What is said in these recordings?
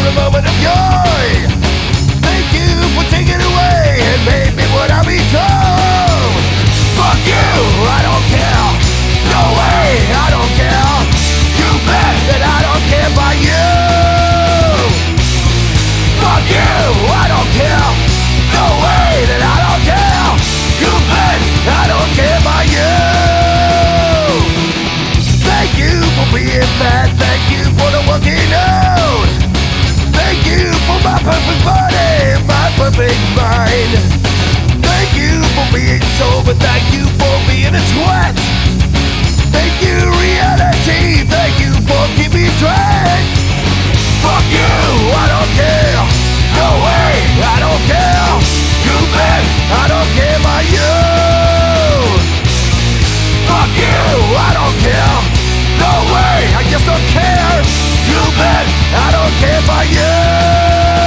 a moment of joy. Thank you for taking away and made me what I be told. Fuck you, I don't care. No way, I don't care. You bet that I don't care about you. Fuck you, I don't care. No way that I don't care. You bet I don't care about you. Thank you for being fat. Thank you for the working out. Thank you for my perfect body, my perfect mind. Thank you for being sober. Thank you for being a twat. Thank you, reality. Thank you for keeping me track. Fuck you, I don't care. No way, I don't care. You bet I don't care about you. Fuck you, I don't care. No way, I just don't care. You bet I don't care about you.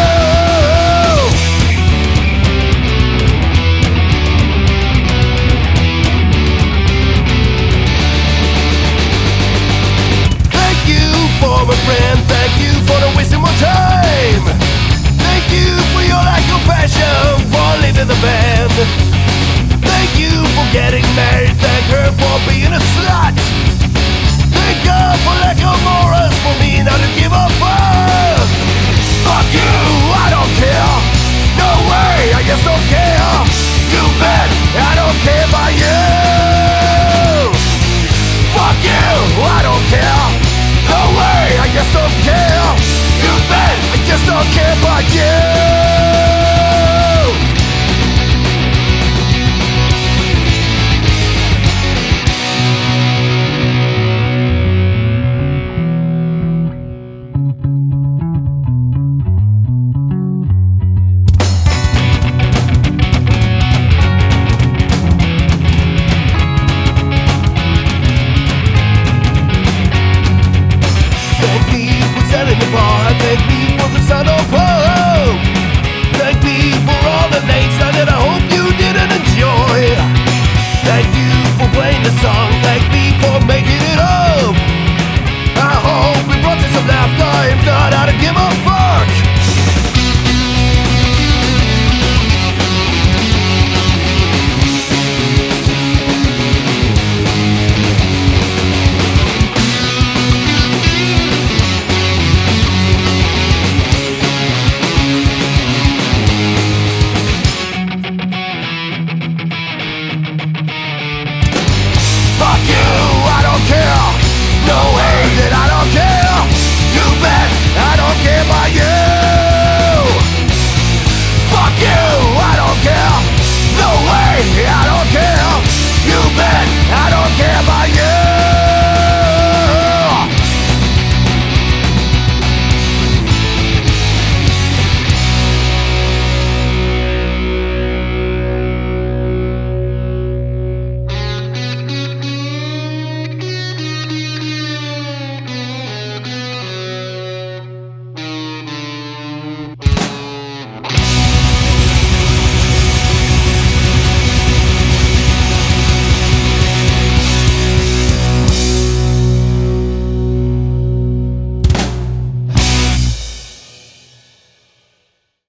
For a friend, thank you for the wasting more time. Thank you for your lack of passion for leaving the band. Thank you for getting married. Thank her for being a slut. Thank God for lack of morals for me not to give a fuck. Fuck you, I don't care. No way, I just don't care. You bet I don't care about you. Fuck you, I don't care. No way, I just don't care. You bet, I just don't care about you. Thank me for the sun of hope. Thank me for all the nights that I hope you didn't enjoy. Thank you for playing the song. Thank me for making it up. I hope we brought you some laughter. If not, I'd give a fuck.